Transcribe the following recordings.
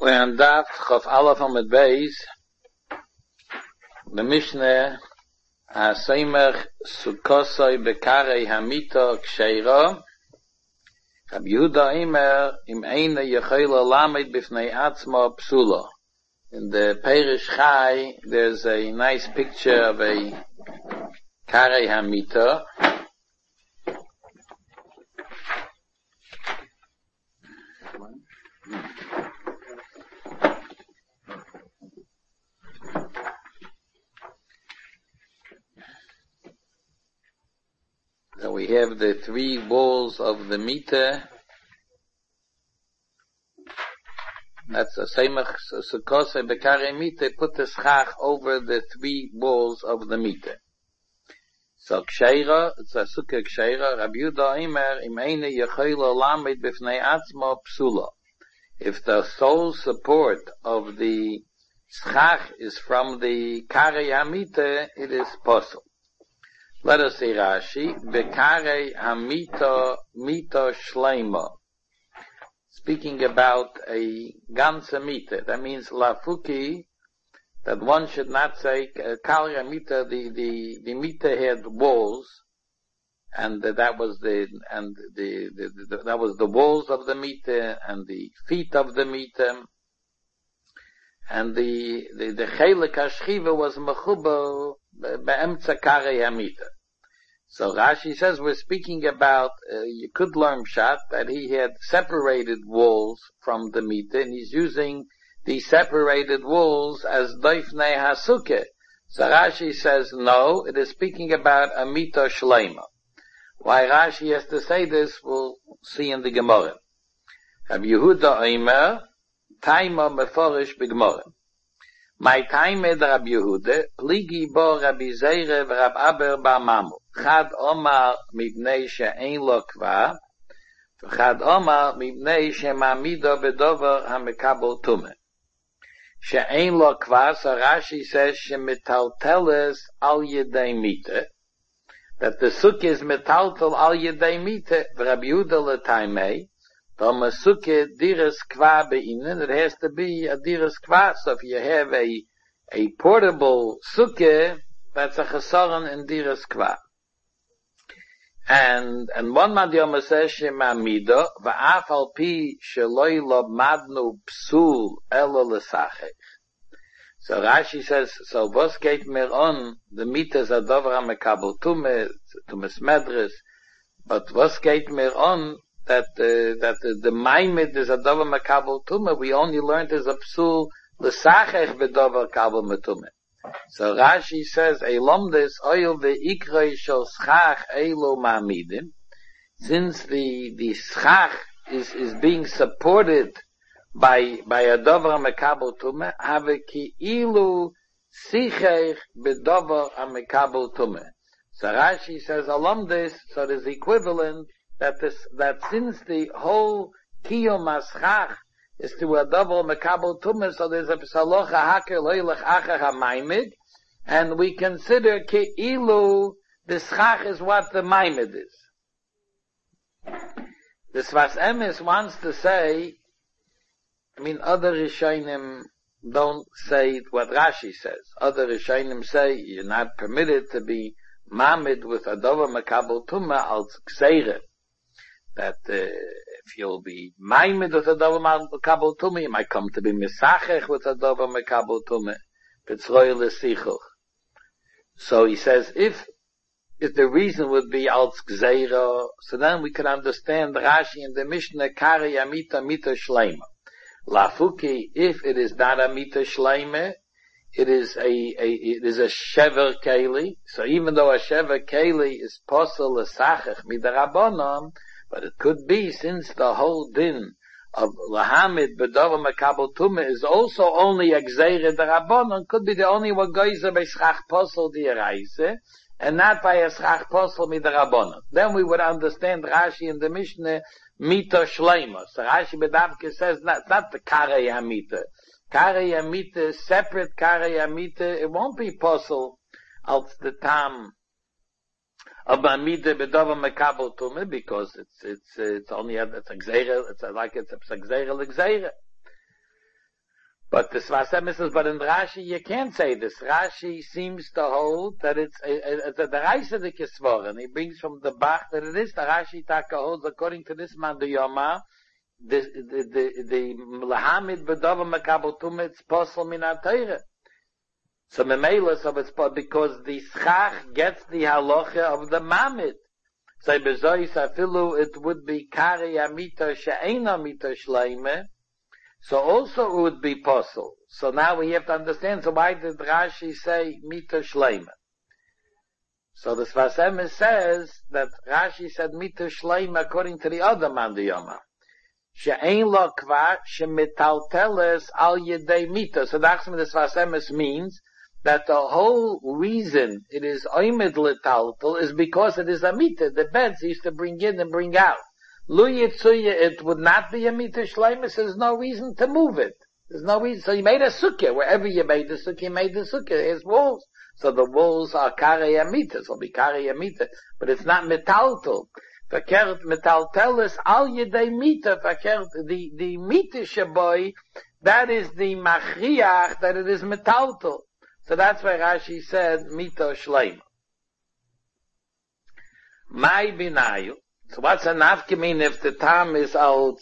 We're on Daf Chof Aleph Amud Beis. The Mishnah HaSeimach Sukkosoi Bekarei Hamito Ksheira. Rabbi Yehuda Imer Im Eine Yechayla Lamed Bifnei Atzmo Psula. In the Perish Chai, there's a nice picture of a Karei Hamito. So we have the three walls of the meter. That's a Seimach Sukkosei Bekarei Meter. Put the schach over the three walls of the meter. So Ksheira, it's a Sukkah Ksheira. Rabbi Yehuda Imer Im Eine Yechayla Lamed Bifnei Atzmo Psula. If the sole support of the schach is from the Karei Hamita, it is possible. Let us see Rashi. Bekarei Hamito Mito Shleima. Speaking about a ganze mita. That means lafuki, that one should not say Karei Hamita. The mita had walls, and that was that was the walls of the mita and the feet of the mita, and the chelik hashchiva was mechuba be'emtza Karei Hamita. So Rashi says we're speaking about, you could learn Pshat, that he had separated walls from the mita, and he's using the separated walls as doifnei hasuke. So Rashi says no, it is speaking about a mita shleima. Why Rashi has to say this, we'll see in the Gemara. Rabbi Yehuda Omer, Taima Meforish B'Gemara. My time with Rabbi Yehuda, Pligi bo Rabbi Zeire v'Rab Aber ba'Mamu. Chad Omar mibnei she'ein lo kva, v'chad Omar mibnei she'mamido b'dover ha'mekabel tumeh. She'ein lo kva, so Rashi says she'metalteles al yedei mita, that the sukkah is metaltel al yedei mita, v'Rabbi Yehuda l'taimei, Tom a sukkah diras kva be'inen, it has to be a diras kva. So if you have a portable sukkah, that's a chesaron in diras kva. And one madiyama says shema mido va'af al pi sheloi lo madnu psul elo l'sachech. So Rashi says, so vos geht mir on, the mitas adover ha'mekabel tumes medres, but vos geht mir on, that the maimed is a dover makabel tumah, we only learned as a psul l'sachech bedover kabel metumah. So Rashi says, Eilomdes oil ve'ikrei shel schach elo ma'amidim, since the schach is being supported by a dover makabel tumah, have ki ilu sichech bedover makabel tumah. So Rashi says, Eilomdes, so it is equivalent that since the whole kiyom aschach is to a double mekabel tumah, so there's a psalocha haker loylech acher ha'maimid, and we consider ke'ilu the schach is what the maimid is. The Sfas Emes wants to say, other Rishonim don't say what Rashi says. Other Rishonim say you're not permitted to be mamid with a double mekabel tumah al gzeirah. That if you'll be maimed with a dover mekabel tumah, you might come to be misachech with a dover mekabel tumah. B'tzroy l'sichuch. So he says, if the reason would be als gzeira, so then we can understand Rashi in the Mishnah Karei Hamita mita shleima. Lafuki, if it is not a mita shleima, it is a shever keli. So even though a shever keli is posel l'sachech midarabonon, but it could be, since the whole din of lahamid bedover makabel tumah is also only a gzeire derabonon, could be the only one goes by schach posel diaraise, and not by a schach posel midarabonon. Then we would understand Rashi in the Mishnah mita shleima. So Rashi bedavke says not the Karei Hamita. Karei Hamita, separate Karei Hamita, it won't be posel als the tam of Amida Bedover Mekabel Tumah, because it's only it's a gzeira, it's a gzeira l'gzeira. But the Svasem says, but in Rashi you can't say this. Rashi seems to hold that it's the Reise de Kisvoren. He brings from the Bach that it is. The Rashi Taka holds, according to this man, the Yoma, the Lahamid Bedova Makabel Tumah, it's posel min ha-Torah. So Memela, so it's because the Schach gets the halacha of the Mamid. So Bezois Afilu, it would be Kari Amita She'ena Mita Shleime. So also it would be posel. So now we have to understand, so why did Rashi say Mita Shleime? So the Sfas Emes says that Rashi said Mita Shleime according to the other Mandiyama. She'ein lo kvar she'metalteles al yedei Mita. So that's what the Sfas Emes means, that the whole reason it is oimed letaltel is because it is a Mita. The beds used to bring in and bring out. Lu Yitzuya, it would not be a Mita Shleimus, there's no reason to move it. There's no reason. So you made a sukkah. Wherever you made the sukkah, you made the sukkah. There's walls. So the walls are Karei Amita. So it'll be Karei Amita. But it's not metaltel. Verkehrt metaltelis al yedei Mita. Verkehrt, the Mita shaboy, that is the machriach, that it is metaltel. So that's why Rashi said Mita Shleima. Mai binayu. So what's a nafkemin if the tam is out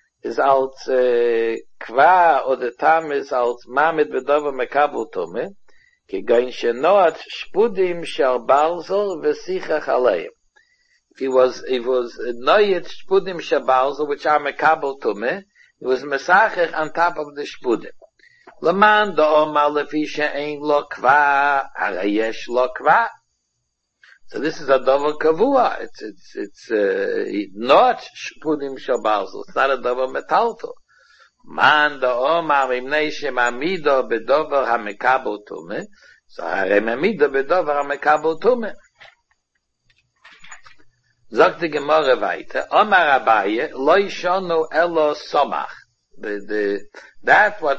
kva, or the tam is out mamid bedova mekabel tume, ki gain shenoat shpudim shal balzel v'sichach aleim. If he was noyet shpudim shal balzel, which are mekabel tume, he was mesachech on top of the shpudim. Laman do omar lefi she'ein lo kva, harayesh lo kva. So this is a davar kavua. It's not shpudim shabalzel. It's not a davar metalto. Man da omar imnei shemamido bedovar hamekabel tume. So haremamido bedovar hamekabel tume. Sagt die Gemara weiter. Omar Abaye lo yishonu elo somach. That what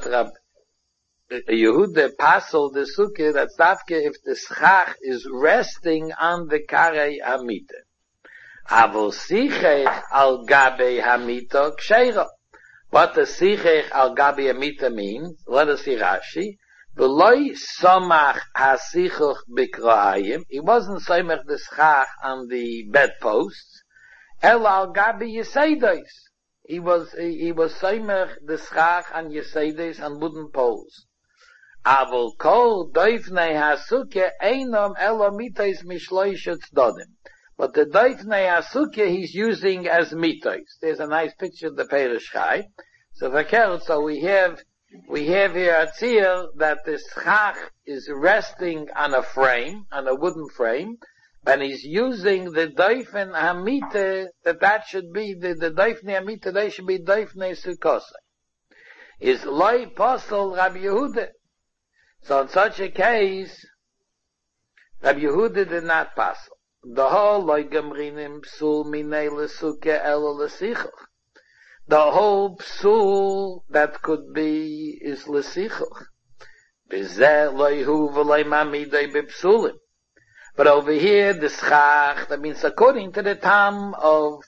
Yehuda passel the sukkah, that's dafke if the schach is resting on the karei hamita. Avol sichech al gabe hamita ksheira. What the sichech al gabe hamita means, let us see Rashi. V'loi somach hasichuch b'kraayim. He wasn't somach the schach on the bedposts. El al gabe yeseidos. He was somach the schach on yeseidos and wooden poles. Avol kol doifnei hasuke einom elo mitais mishloishet dodim. But the doifnei hasuke he's using as mitais. There's a nice picture of the Perish Chai. So we have here a tzir that the schach is resting on a frame, on a wooden frame, and he's using the doifen hamite, that should be the doifnei hamite, they should be doifnei sukose. Is loy posel Rabbi Yehuda. So in such a case, Rabbi Yehuda did not pass. The whole loy gemrinim psul minei lesuke elo lesichuch. The whole psul that could be is lesichuch. Bizeh loy hu v'loy mamidei b'psulim. But over here, the schach, that means according to the tam of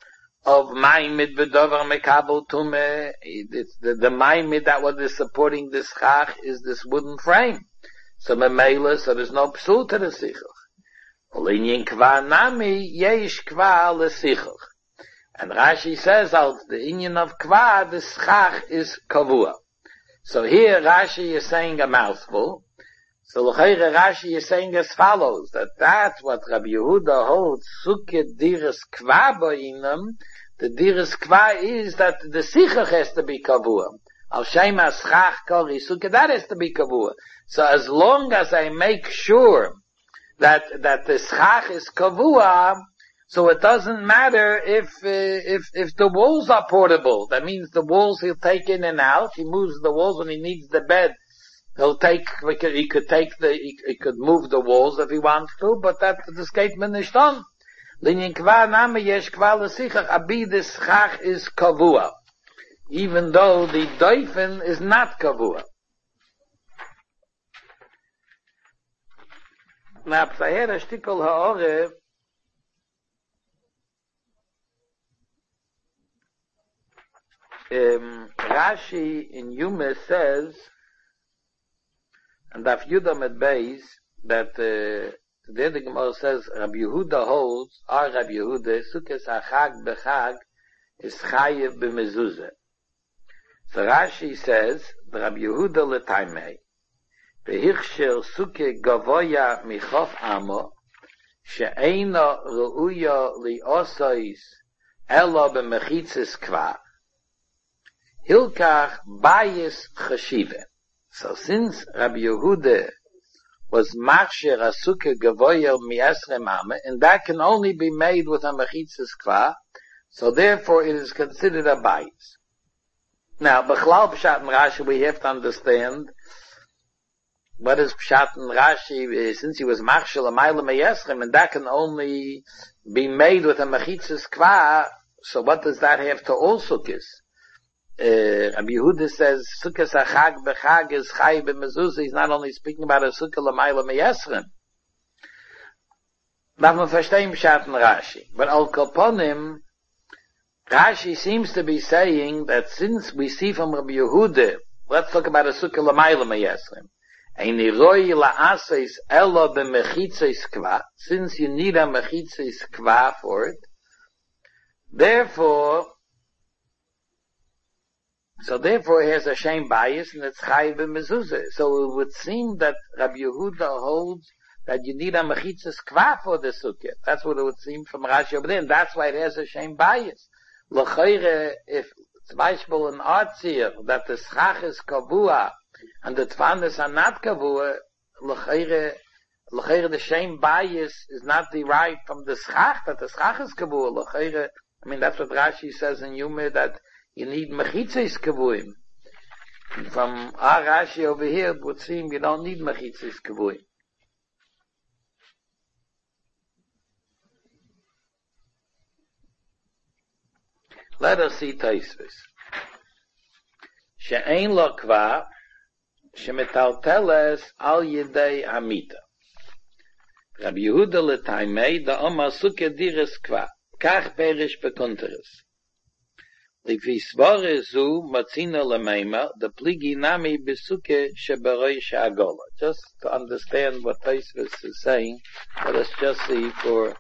Maimid B'Dovar Mekabel Tumeh, the Maimid that was supporting the schach is this wooden frame. So Memela, so there's no psul to the sichuch. Olinyin kva nami, yesh kva l'sichuch. And Rashi says out the inyan of kva, the schach is kavua. So here Rashi is saying a mouthful. So l'chayre Rashi is saying as follows, that's what Rabbi Yehuda holds, suke diras kva bo'inam. The diras kva is that the sichach has to be kavua. Al shema schach kori suke, that has to be kavua. So as long as I make sure that the schach is kavua, so it doesn't matter if the walls are portable. That means the walls he'll take in and out. He moves the walls when he needs the bed. He could move the walls if he wants to, but that the statement is done. Linyan kva name yesh kva l'sichach, abi the schach is kavua. Even though the doifen is not kavua. Now, p'saher hashtikol ha'orev, Rashi in Yuma says, and Daf Yudam at Beis, that the Gemara says, Rabbi Yehuda holds, or Rabbi Yehuda, Sukkos HaChag b'Chag, is Chayev b'Mezuzah. So Rashi says, Rabbi Yehuda l'taimei, v'hichsher suke gavoya michof amo, she'eina ru'uya li'osois elo b'mechitzis kvar. Hilkach bayis chashive. So since Rabbi Yehuda was machsher a suke gavoya mi'esre mame, and that can only be made with a mechitzis kvar, so therefore it is considered a bayis. Now, B'chlal Pshat and Rashi, we have to understand what is Pshat and Rashi, since he was Machshel Amayla Meyeschem, and that can only be made with a Mechitzes Kva, so what does that have to all Sukkos? Rabbi Yehuda says, Sukkos HaChag b'Chag is Chai b'Mezuzah, he's not only speaking about a Sukkah Amayla Meyeschem. Darf man verstehen Pshat and Rashi. But Al Koponim, Rashi seems to be saying that since we see from Rabbi Yehuda, let's talk about a sukkah l'mayla meyesrim, eini roi la'aseis elo b'mechitzes kva, since you need a mechitzes kva for it, therefore it has a shame bias and it's chayiv b'mezuzah. So it would seem that Rabbi Yehuda holds that you need a mechitzes kva for the sukkah. That's what it would seem from Rashi over there, and that's why it has a shame bias. L'chayre, if zum Beispiel in Arzir, that the schach is kavua, and the tfanis are not kavua, l'chayre, the same bias is not derived from the schach, that the schach is kavua, l'chayre, I mean, that's what Rashi says in Yuma, that you need mechitzes kavuim. From our Rashi over here, it would seem you don't need mechitzes kavuim. Let us see Taisvis. She'ein lo kva, shemetalteles al yedei amita. Rabbi Yehuda l'taimei, da oma suke dires kva, kach perish bekunteres. Lifi svore zu, matzina lemeima, the pligi nami besuke sheberoi she'agola. Just to understand what Taisvis is saying, let us just see for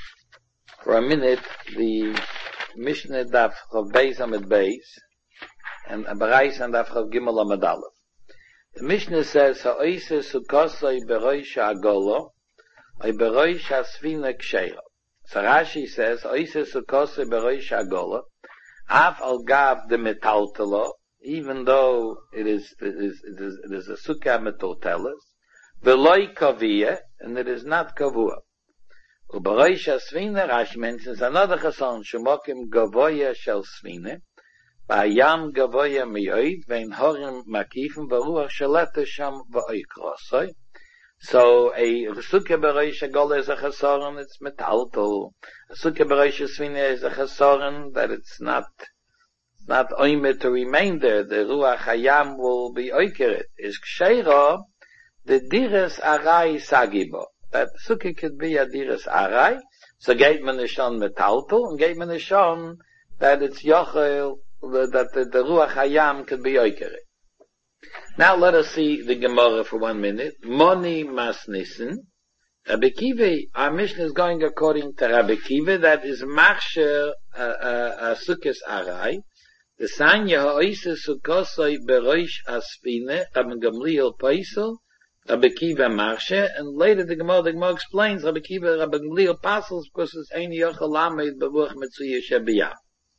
a minute the Mishnah Daf Chav Beis Amid Beis and Bereis and Daf Chav Gimel Amid Aleph. The Mishnah says, "Ha'oise sukosoi beroish ha'agolo, oy beroish ha'sfina ksheira." So Rashi says, "Ha'oise sukosoi beroish ha'agolo, af al gav de metaltelo, even though it is a sukkah metalteles, veloi kaviyah, and it is not kavua." Uberoish ha-svina, Rashi mentions another chason, Shemokim gavoya shel svina, v'ayam gavoya miyoid, ve'in horim makifim, v'ruach shalata sham v'oikrosoi. So a sukkah beroish ha-gola is a chason, it's metalto. A sukkah beroish ha-svina is a chason that it's not oimed to remain there. The ruach hayam will be oikeret. Is ksheira, the diras arai sagibo. That sukkah could be a diras arai, so geit man nishon metalto, and geit man nishon that it's yochel, that the ruach hayam could be oikeret. Now let us see the Gemara for 1 minute. Moni masnissen. Rabbi Kiva, our mission is going according to Rabbi Kiva, that is machsher a sukkahs arai. The sanya ha'oise sukkosoi beroish aspine, Rabbi Gamliel paisel, Rabbi Kiva marshe, and later the Gemara explains Rabbi Gamliel pasels because it's ein yochel lamed beruach metzuya shebiyah.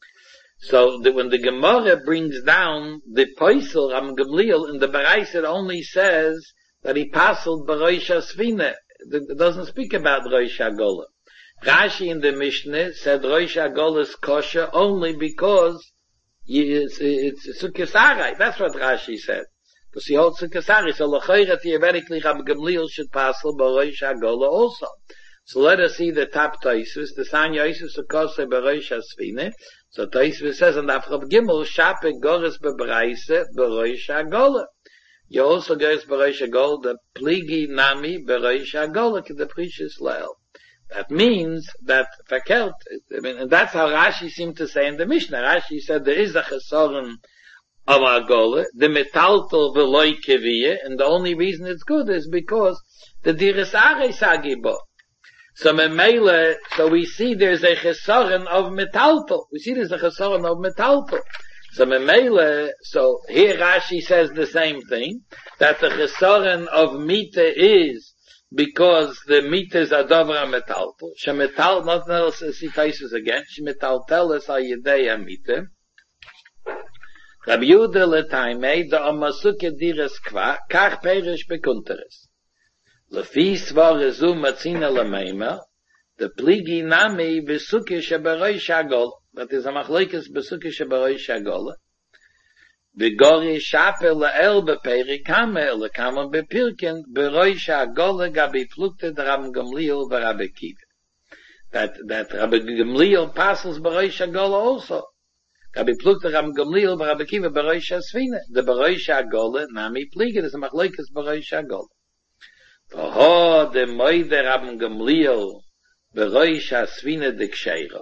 So when the Gemara brings down the paisel Rabbi Gamliel in the Bereis, it only says that he paseled beroish asfine. It doesn't speak about roish hagola. Rashi in the Mishnah said roish hagola is kosher only because it's sukkahs arai. That's what Rashi said. Because he holds sukkahs arai. So l'chayra theoretically Rabbi Gamliel should passel beroish hagola also. So let us see the top Taisvis. The San Yosef Sukosei beroish hasfine. So Taisvis says on the Afrav Gimel, Shape Gores bebraise beroish hagola. You also goes beroish hagola, the pligi nami beroish hagola, the precious leil. That means that verkehrt, I mean, and that's how Rashi seemed to say in the Mishnah. Rashi said there is a chesaron of Agole, the metaltal veloy keviyeh, and the only reason it's good is because the diras ares agibo. So memele, so we see there's a chesaron of metaltal. We see there's a chesaron of metaltal. So memele, so here Rashi says the same thing, that the chesaron of mita is because the mita is a davar metaltal. Shemetal, nothing else is he faces again. Shemetalteles al yedei mita. Rabbi Yehuda letaimei da amasuke dires kva kach perish bekunteres. Lefi svare zu matzina lemeima the pligi nami besuke sheberoi shagol. That is a machlekes besuke sheberoi shagol. Begori shape leel beperi kame lekama bepirken beroi shagol gabi plukte Rabbi Gamliel v'Rabbi Kiva. That Rabbi Gamliel passes beroi shagol also. Gabi plukte Rabbi Gamliel v'Rabbi Kiva beroi shasvine. The beroi shagol nami pligi is a machlekes beroi shagol. V'ho de moide Rabbi Gamliel beroi shasvine de ksheira.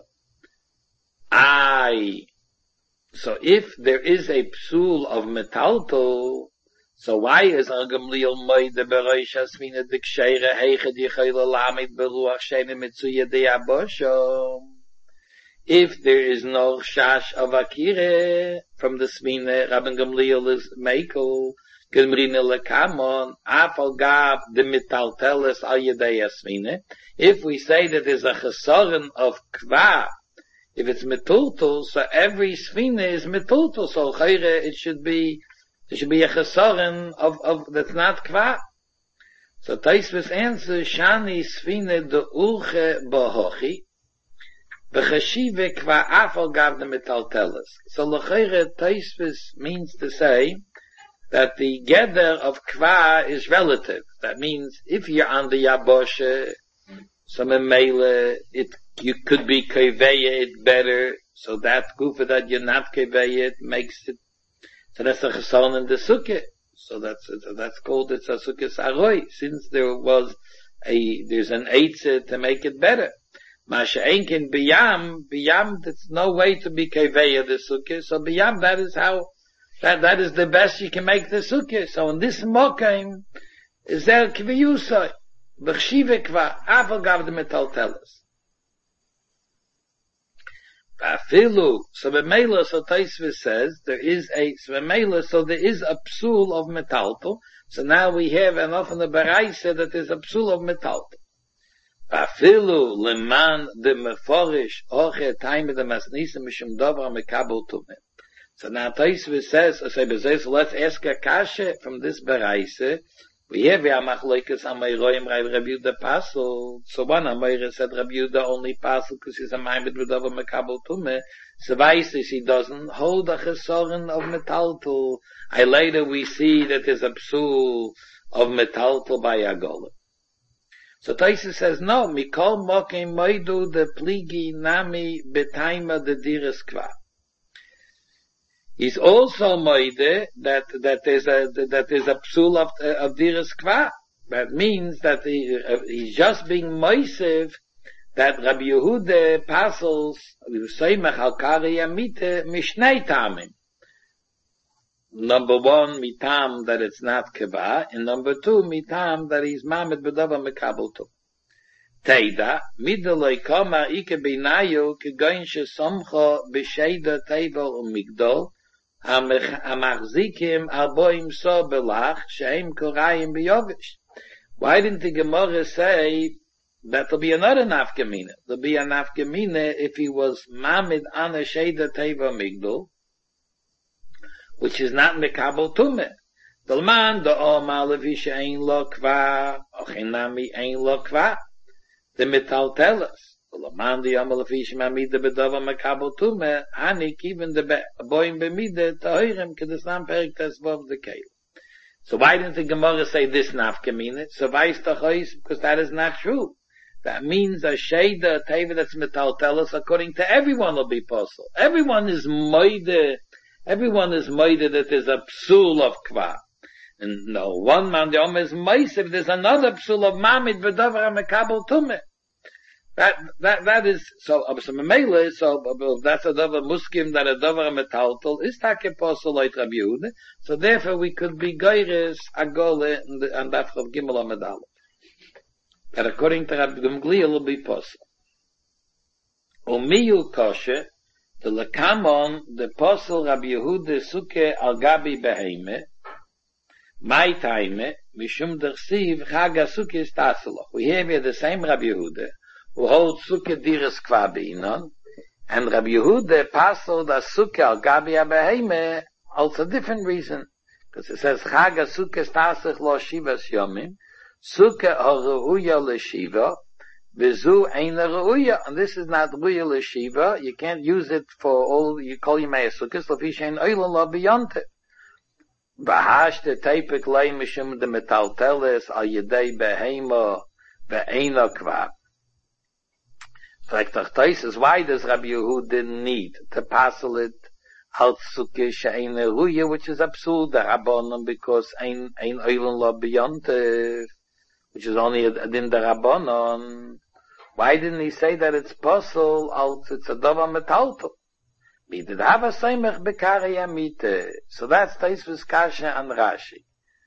So if there is a psul of metalto, so why is Gamliel moide beroi shasvine de ksheira heiche di chayla lamid beruach shene mitzuye de abosho? If there is no shash of akire from the svine, Rabbi Gamliel is meiko, gemrine lekamon, afal gab de metalteles al yedei svine. If we say that there's a chesaron of kva, if it's metultul, so every svine is metultul, so chayre, there should be a chesaron of that's not kva. So Taisvis answers, shani svine de ulche bohochi, v'chashive kva afal gav de metalteles. So l'chayre Taisvis means to say that the gather of kva is relative. That means if you're on the yaboshe, some memele, you could be keveye it better, so that gufa that you're not keveye it makes it, so that's a chesaron in the sukkah. So that's called it's a sukkah saroi, since there's an eitzah to make it better. Masha enkin biyam, there's no way to be keveye the sukkah, so biyam, that is how, that is the best you can make the sukkah. So in this mokaim, is there kviyusai, b'chshive kva, afal gav the metalteles. Afilu, so b'meila, so Taisvis says, there is a psul of metalto, so now we have enough in the Baraisa that there's a psul of metalto. Afilu, leman de meforish, oche taime de masnisa mishum dobra mekabel tumim. So now Taisvis says, so let's ask a kasha from this Baraisa. We have a machlokes Amayroim Rabbi Yehuda Pasel. So one Amayra said Rabbi Yehuda only Pasel because he's a maimed with over mekabel tumeh. So Vaisis he doesn't hold a chesaron of metaltal. Later we see that there's a psul of metaltal by Agola. So Taisvis says no. Mikol mokim moidu de pligi nami betaima de diras kva. He's also moide that there's a psul of diras kva. That means that he's just being moisev that Rabbi Yehuda pasels v'seimach al kari amite mishnei tamim. Number one, mitam that it's not kva, and number two, mitam that he's mamed b'davar mekabel tum. Teida midolei kama ike binayu kegoin shesomcha b'sheida tevel umigdol. Amachzikim alboim so belach sheim korayim biyovish. Why didn't the Gemara say that there'll be another nafkamina? There'll be a nafkamina if he was mamid ana sheida teva migdol, which is not mekabel tumeh. The man the omalavish ein lo kva, ochinami ein lo kva. The metal tell us. The man the omalavish mamid the bedava mekabel tumeh. Hanik even the boim bemide tahirim kedesam perik tesvav the keil. So why didn't the Gemara say this nafkamina? So why's the chois? Because that is not true. That means a sheida teva that's metal tell us according to everyone will be possible. Everyone is moide that there's a psul of kva. And no, one man the Om is moisev, there's another psul of mamid v'davar mekabel tumeh. That is, so Memele, so that's a davar muskim, that a davar metaltal, is take posel like Rabbi Yehuda, so therefore we could be geiris, agole, and that of Gimel Amedal. That according to Rabbi Gamliel will be posel. Umiyu koshe, the lekamon, the posel Rabbi Yehuda suke al gabi beheime, my time, mishum dersiv, chaga suke is taseloch. We have here the same Rabbi Yehuda, who holds suke diras kvabi inon, and Rabbi Yehuda pasel da suke al gabi abeheime, also a different reason, because it says chaga suke stasech lo shivas yomim, suke al reuya le shiva, vizu ein reuya, and this is not reuya le shiva. You can't use it for all you call yemei sukkos lefish ein oilan lo beyond it. Bahashte teipik lei mishum de metalteles al yedei beheimo ve'eino kvav. Why does Rabbi Yehuda need to passel it al sukkah she'ein ruya, which is absurd, the rabbanon, because ein oilan lo beyond it, which is only in the rabbanon. Why didn't he say that it's possible, it's a davar metaltel? So that's Taisvus Kasha and Rashi.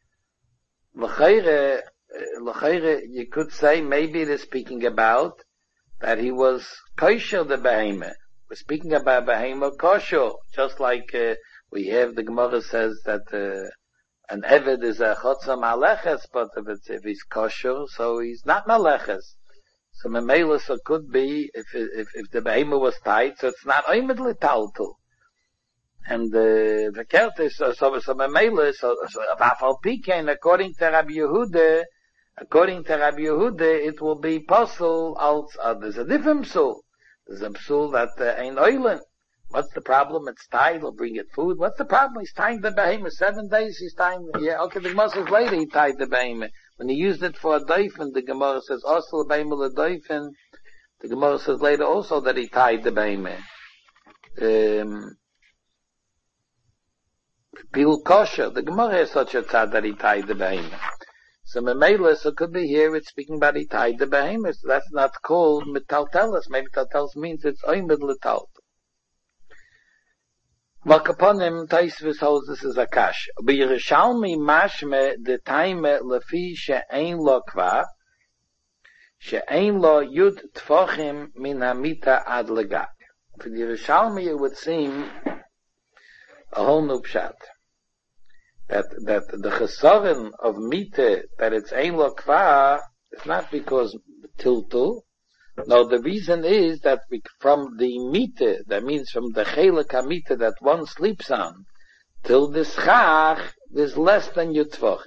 L'cheire, you could say maybe it is speaking about that he was kosher the behemoth. We're speaking about behemoth kosher, just like we have the Gemara says that an eved is a chotza maleches, but if he's kosher, so he's not maleches. So Memela, so could be, if the behemoth was tight, so it's not oimedly taltul. And the Kerte, so Memela, so Vafal Pikein, according to Rabbi Yehuda, it will be possible, there's a different psul. There's a psul that ain't oilen. What's the problem? It's tied, he'll bring it food. What's the problem? He's tying the behemoth. 7 days he's tying, yeah, okay, the Gemara says later he tied the behemoth. When he used it for a doifen, the Gemara says, also the behemoth a doifen. The Gemara says later also that he tied the behemoth. Pil kosher, the Gemara has such a tzad that he tied the behemoth. So Memela, so could be here, it's speaking about he tied the behemoth. So that's not called metaltelis. Maybe metaltelis means it's oimid letaltel. Makaponim Taisvus holds this is a kash. B'Yerushalmi mashme the time lefi she'ein lo kvar, she'ein lo yud tfochim min hamita ad legak. For the Yerushalmi it would seem a whole new pshat. That the chesaron of mita, that it's ein lo kvar, is not because tiltul. No, the reason is that from the mita, that means from the chelek hamita that one sleeps on, till the schach is less than yud tvochim.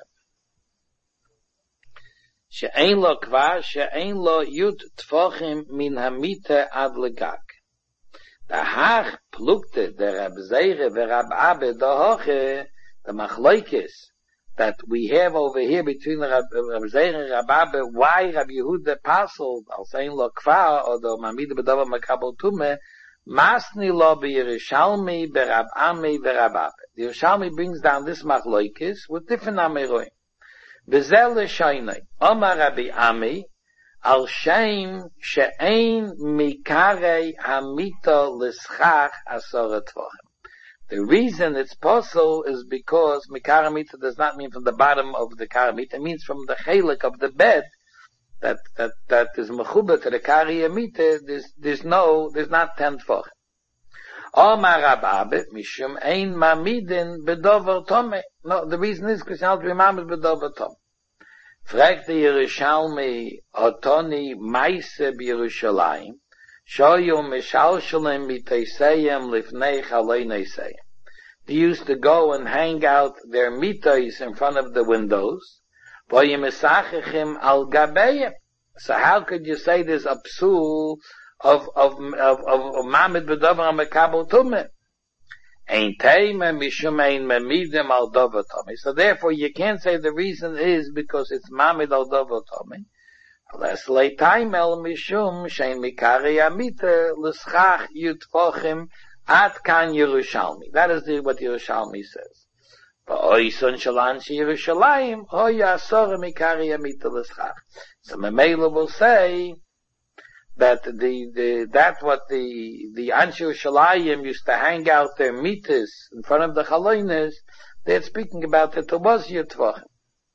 She'ein lo kvar, she'ein lo yud tvochim min hamita ad legak. The hach plukte, the Rab Zeire, the Rab Abbe, the hoche, the machlokes that we have over here between Rab Zeire and Rab Abbe, why Rab Yehuda passled, al sein lo kvar, or the mamida b'davar makabel tume, masni lo b'Yerushalmi, b'Rab Ami, b'Rab Abbe. The Yerushalmi brings down this machlokes with different ameroim. B'zel l'shaynai, Omar Rabbi Ami, al shem she'ein mikarei hamita l'schach asoret tvachim. The reason it's possible is because mikaramita does not mean from the bottom of the karamita, it means from the chelik of the bed that is mechuba to the kariyamita, there's not 10 tefachim. Omar Rabbe, mishum ein mamidin bedover tome. No, the reason is because you have to remember bedover tome. Fragt the Yerushalmi, otoni meise b'Yerushalayim, shoyu mishalshalim miteiseyem lifnei chalei neiseyem. They used to go and hang out their mitos in front of the windows. V'yimesachechim al gabeyem. So how could you say there's a psul of mamid b'dover mekabel tumeh? Ein teime mishum ein mamidim al dover tomei. So therefore you can't say the reason is because it's mamid al dover tomei. Unless lay time el mishum shein mikari amita l'schach yutfochim at kan Yerushalmi. That is what Yerushalmi says. V'oison shalan she Yerushalayim ho yasor mikari amita l'schach. So Memela will say that that what the Anshe Shalayim used to hang out their mitas in front of the Chaloines, they're speaking about that there was Yitvochim.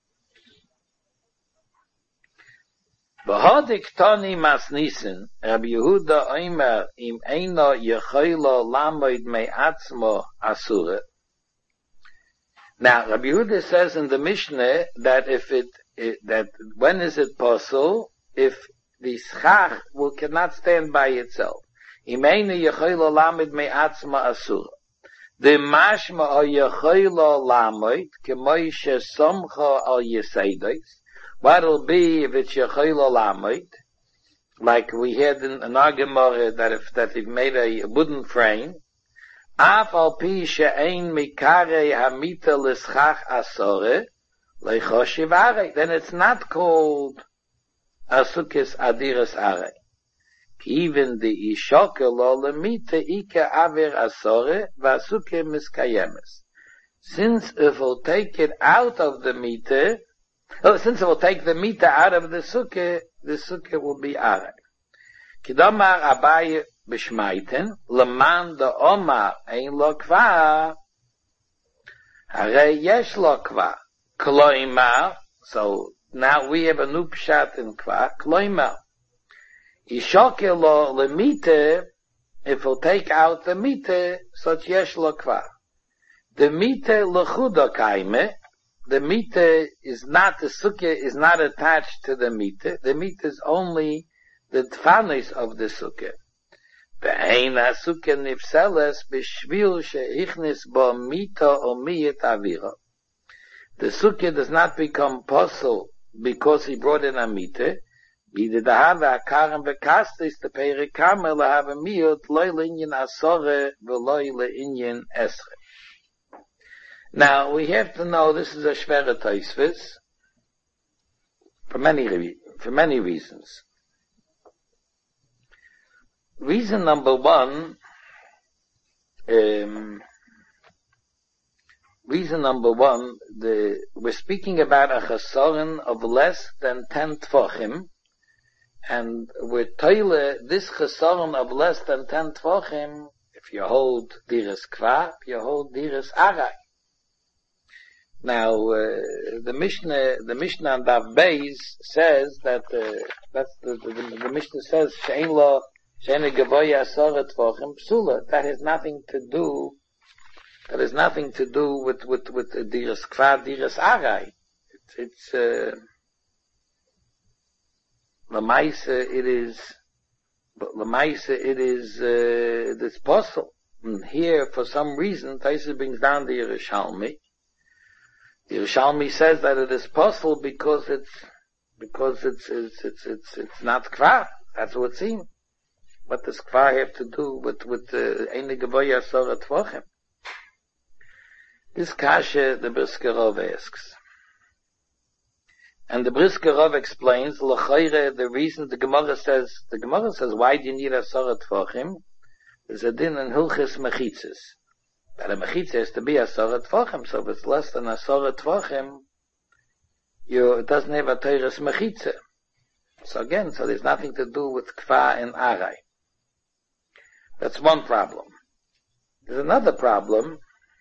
V'hodik toni masnisin, Rabbi Yehuda Omer, im eino yechoilo lamoid me'atzmo asura. Now, Rabbi Yehuda says in the Mishnah that that when is it possible if the schach cannot stand by itself? Im eino yechoilo lamoid me'atzmo asura. The mashma o yechoilo lamoid, kemoi shesomcha al yeseidos. What'll be if it's Yechoilo Lamoid, like we had in our Gemara that if made a wooden frame, Af al pi she'ein mikare hamita l'schach asore leichoshiv arei, then it's not called Asukis Adiras Arei. Even the Ishoke lo lemita ika aver asore v'asuke miskayemes. Since if we'll take it out of the mita, since it will take the mita out of the sukkah will be arei. Kidamar Abaye b'shmaiten, leman da omar ein lo kva, harei yesh lo kva. Kloimar, so now we have a new pshat in kva, kloimar. Ishoke lo lemite, if we'll take out the mita, such yesh lo kva. The mita lechuda kaime, the mita is not, the sukkah is not attached to the mita. The mita is only the tfanis of the sukkah. Ve'ein ha-sukkah nifseles b'shvil she'ichnis bo mita o miyat avira. The sukkah does not become possible because he brought in a mita. B'ide dahave ha'karam v'kastis the perikame lahave miyot loy l'inyin asore v'loy l'inyin esre. Now, we have to know this is a Shvera Tosfos for many reasons. Reason number one, we're speaking about a chasaron of less than 10 tfachim, and we're toile this chasaron of less than 10 tfachim, if you hold diras kva, you hold diras arai. Now, the Mishnah on Dav Beis says that, the Mishnah says, She'en lo, she'en gevoya asora tvachim psula. That has nothing to do with diras kva, diras arai. It's it's possible. And here, for some reason, Taisa brings down the Yerushalmi. The Yerushalmi says that it is possible because it's not kvar. That's what it seems. What does kvar have to do with Ein Gevoya Asora Tvachim? This kasha the Brisker Rov asks, and the Brisker Rov explains l'chayre the reason the Gemara says why do you need Asora Tvachim? There's a din in Hilchis Mechitzes. That a mechitza has to be asara tvachim, so if it's less than asara tvachim, it doesn't have a teres mechitza. So there's nothing to do with kva and arai. That's one problem. There's another problem.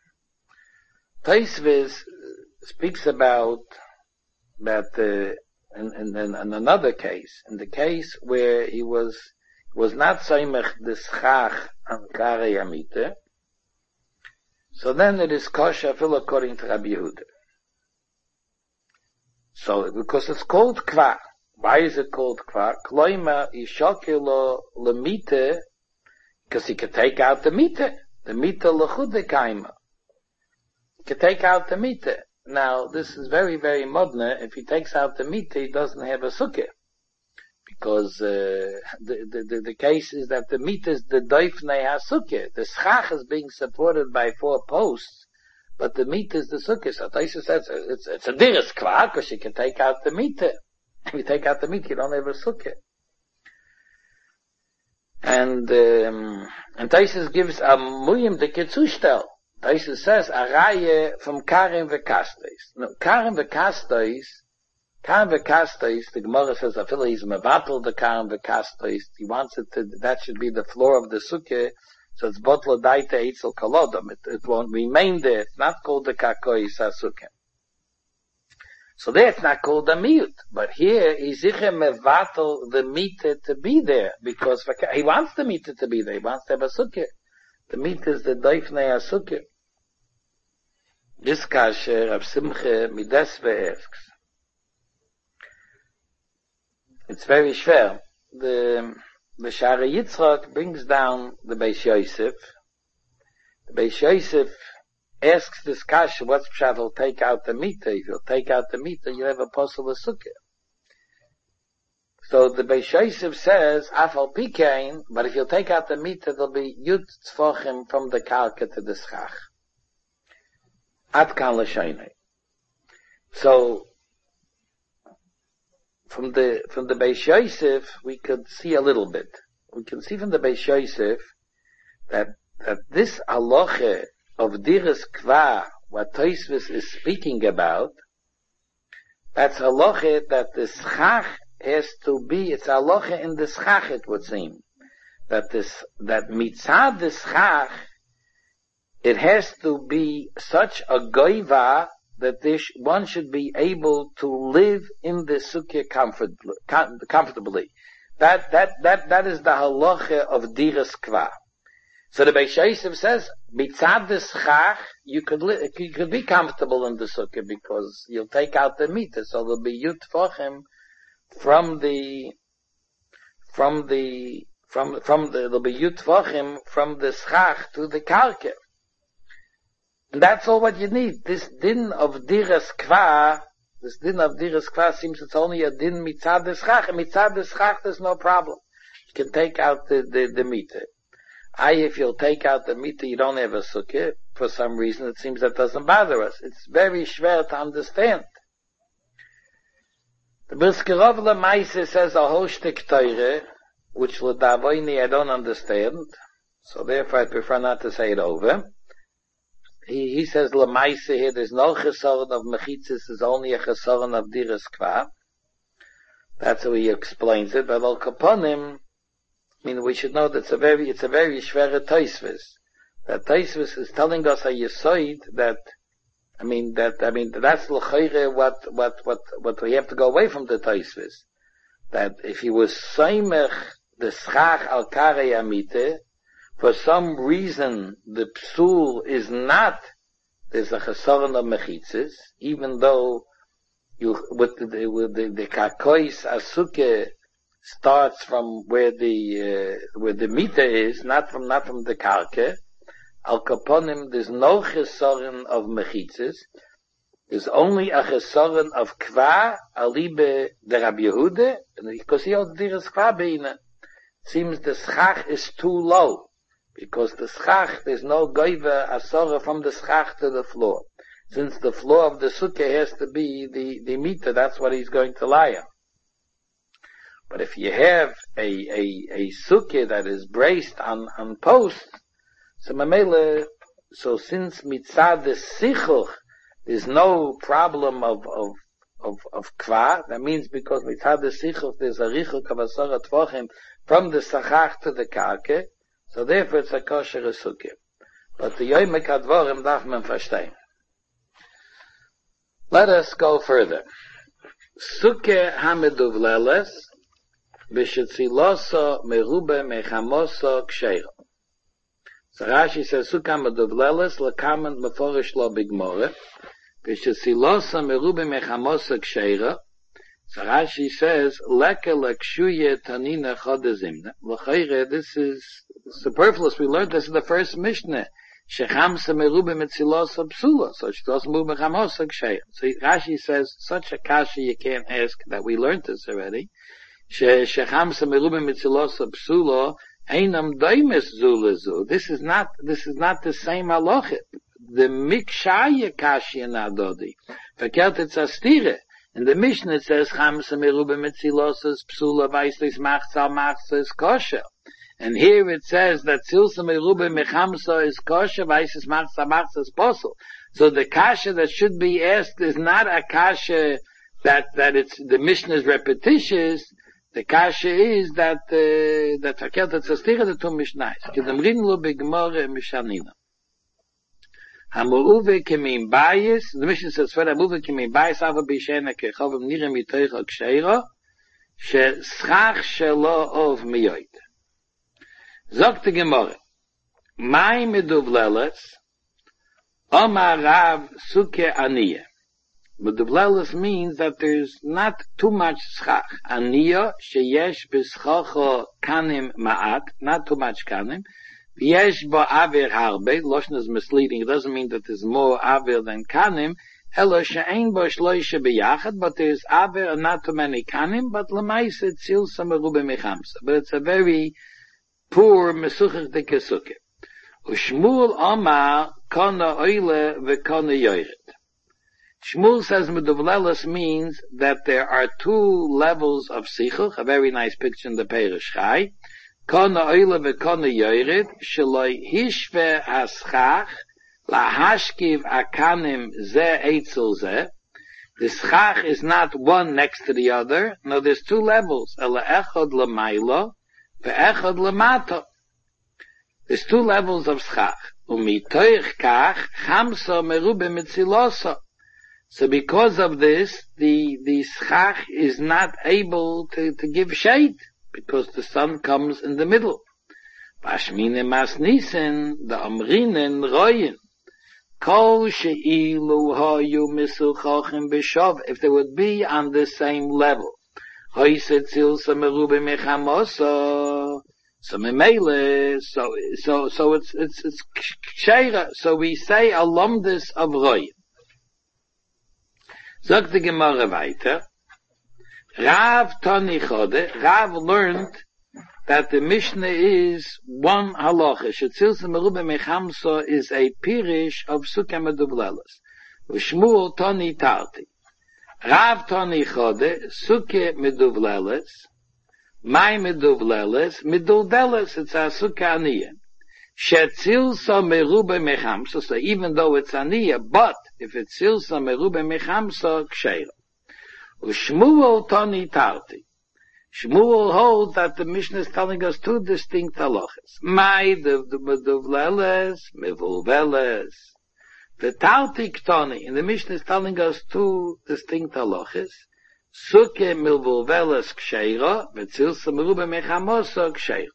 Tosfos speaks about that in another case, in the case where he was not soymech the schach and karei amite. So then it is kosher fill according to Rabbi Yehuda. So, because it's called kvar. Why is it called kvar? Kloima ishokilo lemite, because he could take out the mite. The mite lechude kaima. He could take out the mite. Now, this is very, very modern. If he takes out the mite, he doesn't have a sukkah. Because the case is that the meat is the doifnei hasukah. The schach is being supported by 4 posts, but the meat is the sukkah. So Taisa says it's a diras kvar because you can take out the meat. If you take out the meat, you don't have a sukkah. And Taisa gives a muyim de kitzustel. Taisa says a raye from karim v'kastais. Now karim v'kastais Karan v'kastais, the Gemara says, afila he's mevatel the karan v'kastais, he wants it to, that should be the floor of the sukkah, so it's botla daita eitzel kolodam, it won't remain there, it's not called the kakois ha-sukkah. So there it's not called the miyut, but here he's zicher mevatel the mita to be there, because he wants the mita to be there, he wants to have a sukkah. The mita is the doifnei ha-sukkah. This kasher Rav Simcha Midesve asks, it's very schwer. The Shari Yitzchak brings down the Beis Yosef. The Beis Yosef asks this kasha, what's pshat, he'll take out the mita. If you'll take out the mita, you have a posel of sukkah. So the Beis Yosef says, afal pikein, but if you'll take out the mita, there'll be yud tzfochim from the karka to the schach. At kan l'shaynei. So, from the Beis Yosef, we could see a little bit. We can see from the Beis Yosef that this halacha of diras kva, what Tosfos is speaking about, that's halacha that the schach has to be, it's halacha in the schach, it would seem. That mitzad the schach, it has to be such a goiva that one should be able to live in the sukkah comfortably. That is the halacha of diras kva. So the Beis Yosef says, mitzad the schach, you could be comfortable in the sukkah because you'll take out the mita, so there'll be yut fochim there'll be yut fochim from the schach to the karka. And that's all what you need. This din of diras kva seems it's only a din mitzad the schach. And mitzad the schach, there's no problem. You can take out the mita. If you'll take out the mita, you don't have a sukkah. For some reason, it seems that doesn't bother us. It's very schwer to understand. The Brisker Rov Lemaise says a whole shtik Teire, which l'davoini I don't understand. So therefore I prefer not to say it over. He says Lemaise here, there's no chesaron of mechitzis, there's only a chesaron of diras kva. That's how he explains it. But al kaponim, we should know that it's a very schwere Tosfos. That Tosfos is telling us a yesoid that, that's l'chayre what we have to go away from the Tosfos. That if he was soimech the schach al karei amite, for some reason the psul is not, there's a chesaron of mechitzis, even though with the kakois asuke starts from where the mita is, not from the karke. Al kaponim, there's no chesaron of mechitzis. There's only a chesaron of kva alibe de Rabbi Yehuda, because he holds diras kva beina. Seems the schach is too low, because the schach, there's no goiva asora from the schach to the floor. Since the floor of the sukkah has to be the mita, that's what he's going to lie on. But if you have a sukkah that is braced on posts, so since mitzad the sichuch, there's no problem of kva, that means because mitzad the sichuch, there's a richuk of asara tvochim from the sachach to the karke, so therefore it's a kosher sukkah. But the yoyme kadvorim darf man verstehen. Let us go further. Sukkah hameduvleles, b'shetziloso merube mechamoso ksheiro. So Rashi says, Sukkah hameduvleles, lekamen meforish lo bigmore, b'shetziloso merube mechamoso ksheiro. So Rashi says, leke lekshuye tanina chodezimna. L'chayre, this is superfluous. We learned this in the first Mishnah. Shechamsa merube metziloso psula. So shetoso merube mechamoso ksheiro. So Rashi says, such a kasha you can't ask that we learned this already. Shechamsa merube metziloso psula, einam daimes zulezu. This is not the same halacha. The mikshaya kasha nadodi. Verkehrt it's astire. In the Mishnah it says, Chamsa merube metzilosos psula vaislis machsa is kosher. And here it says that Silsa merube mechamsa is kosher, vaislis machsa is posel. So the kasha that should be asked is not a kasha that it's, the Mishnah is repetitious, the kasha is that verkehrt hat zastira the two Mishnahs. Kedem rin lo begmore mishanina. Hamu'uve kemin bayis, the Mishnah says, for hamu'uve kemin bayis, ava bishena kechavim nirem mitoich ha-ksheira, she schach shelo ov miyoit. Zog the Gemara, Mai meduvleles, Omar Rav Suke Aniya. Meduvleles means that there's not too much schach. Aniya, sheyesh b'schacho kanim ma'at, not too much kanim. Yesh bo aver harbe, Loshen is misleading, it doesn't mean that there's more aver than kanim, Elo she'ein bo shloishe b'yachad, but there's aver and not too many kanim, but l'maise tzil samerube mechamsa. But it's a very poor mesuchach de kesuke. Ushmuel Omar kana oile v'kana yoyret. Shmuel says meduvleles means that there are two levels of sichuch, a very nice picture in the Perish Chai. Kana oile v'kana yoyret, sheloi hishve haschach, lahashkiv akanim ze eitzel ze. The schach is not one next to the other. No, there's two levels. Ela echad l'maylo, ve'echad l'mato. There's two levels of schach. Umitoich kach, chamsa merube mitzilosa. So because of this, the schach is not able to give shade, because the sun comes in the middle. Bashmine masnisen, the amrinen royen. Kol she'ilu hayu misuchachim b'shov, if they would be on the same level. Hoyset zilsa merube mechamosa. So memele, so it's ksheira. So we say a lomdus of roy. Sagt the Gemara weiter. Rav Tani Chode, Rav learned that the Mishnah is one halacha. Shetzilsa merube mechamsa is a pirish of sukkah meduvleles. Ushmuel Tani Tarti. Rav Tani Chode, sukkah meduvleles. My meduvleles, meduvleles, it's a sukkah aniyah. Shetzilsa merube mechamsa, so even though it's aniyah, but if it's silsa merube mechamsa, ksheira. Ushmuel Tani Tarti. Shmuel holds that the Mishnah is telling us two distinct halachas. My the meduvleles, mevulveles. The Tarti Ktani, and the Mishnah is telling us two distinct halachas. Suke milvulveles ksheira, vetzilsa merube mechamosa ksheira.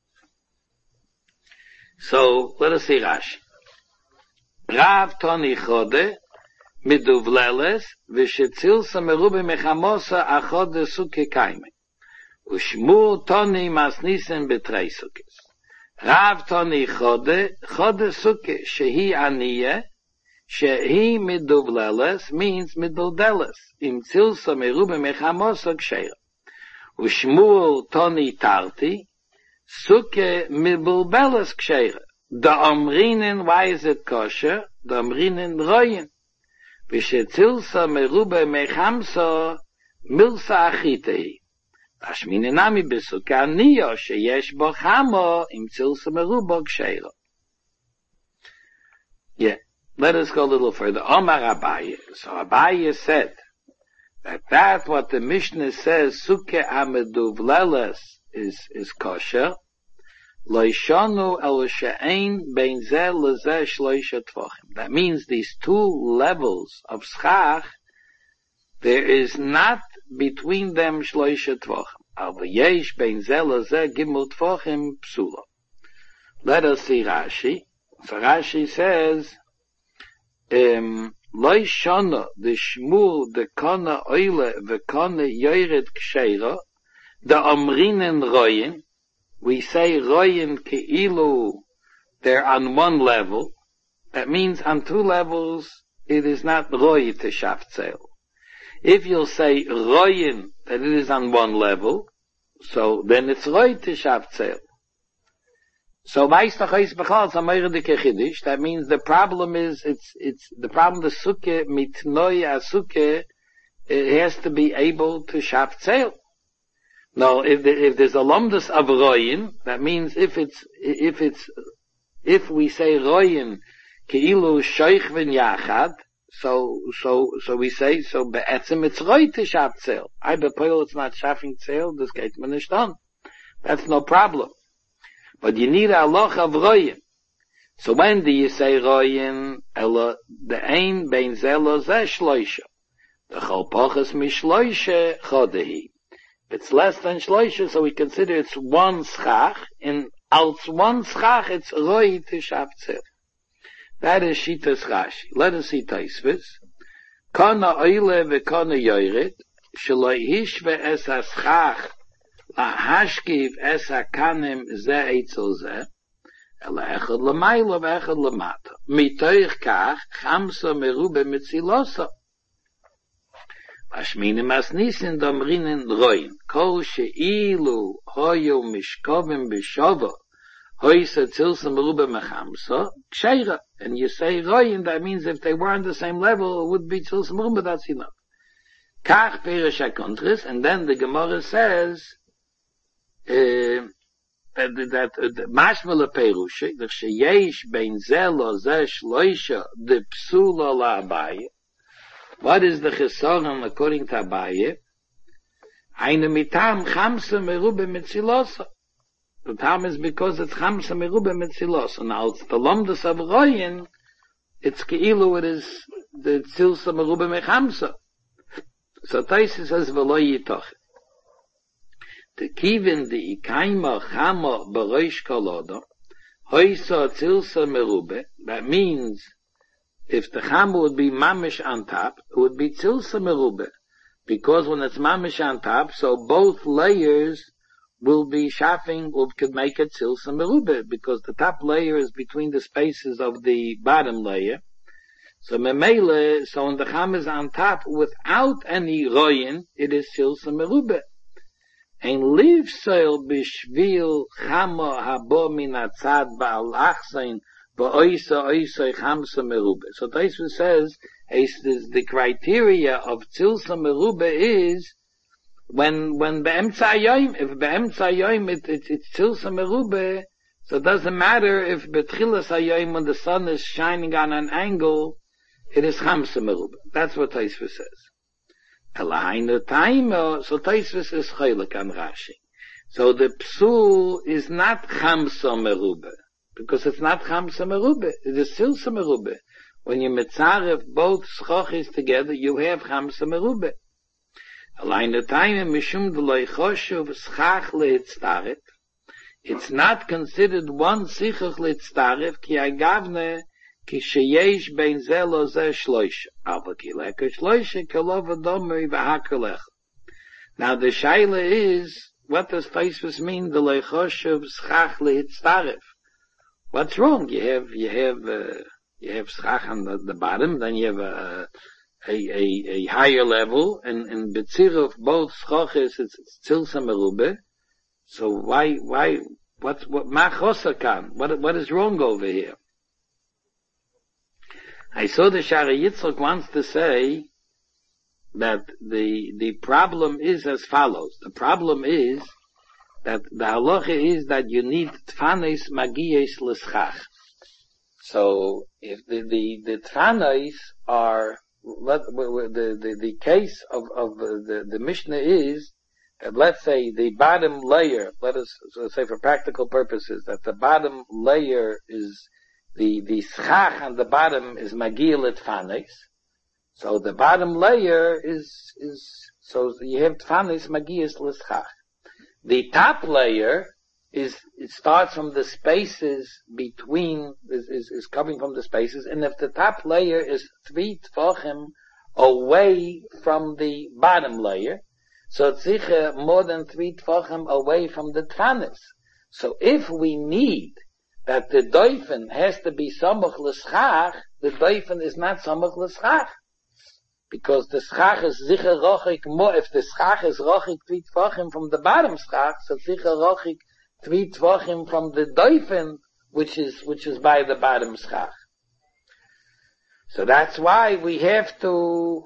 So, let us see Rashi. Rav Tani Chode, miduvleles, v'shetzilsa merube mechamosa achode suke kaime. Ushmur Tani masnisen betrei sukes. Rav Tani Chode, Chode suke, shehi aniye, shehi miduvleles means miduvleles. Im tzilsa merube mechamosa ksheira. Ushmuel Tani Tarti, suke miduvleles ksheira. The amrinen, why is it kosher? The amrinen royen. Vishetzilsa merube mechamsa milsa achitehi. Ashmine nami besuke aniyo sheyesh bo chamo im tzilsa merube ksheira. Yeah. Let us go a little further. Omar Abaye. So Abaye said that what the Mishnah says, suke ameduvleles is kosher. Loishanu el she'ein bein zeh lezeh shloisha tvochim. That means these two levels of schach, there is not between them shloisha tvochim. Al v'yesh bein zeh lezeh gimel tvochim psula. Let us see Rashi. So Rashi says, Loishanu the shmul the kana oile v'kana yoyred ksheira, the amrinen royen. We say royen keilu, they're on one level. That means on two levels, it is not roy to shaftzel. If you'll say royen, that it is on one level, so then it's roy to shaftzel. So that means the problem is, it's the problem, the suke, mitnoi asuke, it has to be able to shaftzel. Now, if there's a lomdus of royin, that means if we say royin keilu shoich v'nyachad, So we say, so be'etzim it's right to shaf tzel. I bepoil it's not shafing tzel, this geht man nicht on. That's no problem. But you need a loch of royim. So when do you say royim? The ein bein zelo ze shloisha. The chalpoches mishloisha chodehi. It's less than shloisha, so we consider it's one schach. In als one schach, it's roy to shaf tzel. That is Shitas Rashi. Let us see Taisvis. Kana oile v'kana yoyret, shaloi hishve es haschach, la hashkiv es hakanim ze eitzel ze, ela echad l'maylo v'echad l'mata. Mitoich kach, chamsa merube mitzilosa. Ashmini masnisin domrinin roin, kol she'ilu hoyo mishkovim b'shova, hoysa tzilsa merube mechamsa, ksheira. And you say royin, that means if they were on the same level, it would be tzilsa merube, but that's enough. Kach perish hakontris, and then the Gemara says, that mashmele perushe, that sheyesh bein zelo ze shloisha, de psula la abaye. What is the chesaron according to Abaye? Eine mitam chamsa merube mitzilosa. The time is because it's chamsa merube mitzilosa. Now it's the lomdus of royin, it's keilu, it is the tzilsa merube mechamsa. So Taisi says v'lo yitoch. The kivin the ikaima chama b'roish kolodo, hoysa tzilsa merube. That means if the chama would be mamish on top, it would be tzilsa merube. Because when it's mamish on top, so both layers will be shafing, could make it tzilsa merube, because the top layer is between the spaces of the bottom layer. So memele, so when the chama is on top, without any royin, it is tzilsa merube. Ein liv soil bishvil chama habo min atzad ba'al achsein ba'oisa oisa chamsa merube. So Taisva says, the criteria of tzilsa merube is when be'emtza yoim, if be'emtza yoim it's tzilsa merube, so it doesn't matter if betchilas hayoim when the sun is shining on an angle, it is chamsa merube. That's what Taisva says. Elahainu taimo, so Taisva says chaylik on Rashi. So the psul is not chamsa merube, because it's not chamsa merube, it is tzilsa merube. When you mitzaref both schochis together, you have chamsa merube. Elahainu taimo mishum d'loi choshuv schach lehitztaref. It's not considered one sichach lehitztaref ki agavne ki sheyesh bein zelo ze shloisha. Alba ki leka shloisha kelov adomri v'hakelech. Now the shaila is, what does Taisvus mean? The leichoshev schach lehitztaref. What's wrong? You have schach on the bottom, then you have a higher level, and in betzir of both schoches it's tzilsa merube. So what is wrong over here? I saw the Shari Yitzchak wants to say that the problem is as follows. The problem is that the halacha is that you need tfanes magiyes l'schach. So if the tfanes are, the case of the Mishnah is that, let's say the bottom layer, let us say for practical purposes, that the bottom layer is the schach on the bottom is magiyah l'tfanes. So the bottom layer is so you have tfanes magiyas l'schach. The top layer it starts from the spaces between, is coming from the spaces, and if the top layer is 3 tfachim away from the bottom layer, so it's sicher more than 3 tfachim away from the tfanes. So if we need that the doifen has to be samach l'schach, the doifen is not samach l'schach. Because the schach is sicher rochik more, if the schach is rochik 3 tfachim from the bottom schach, so sicher rochik 3 tfachim from the doifen, which is by the bottom schach. So that's why we have to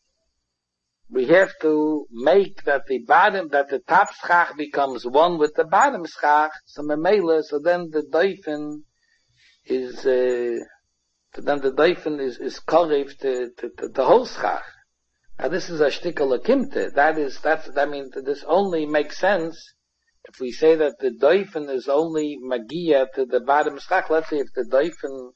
make that the top schach becomes one with the bottom schach, so memela, so then the doifen So then the doifen is korev to the whole schach. Now this is a shtickle akimte. This only makes sense if we say that the doifen is only magia to the bottom schach. Let's say if the doifen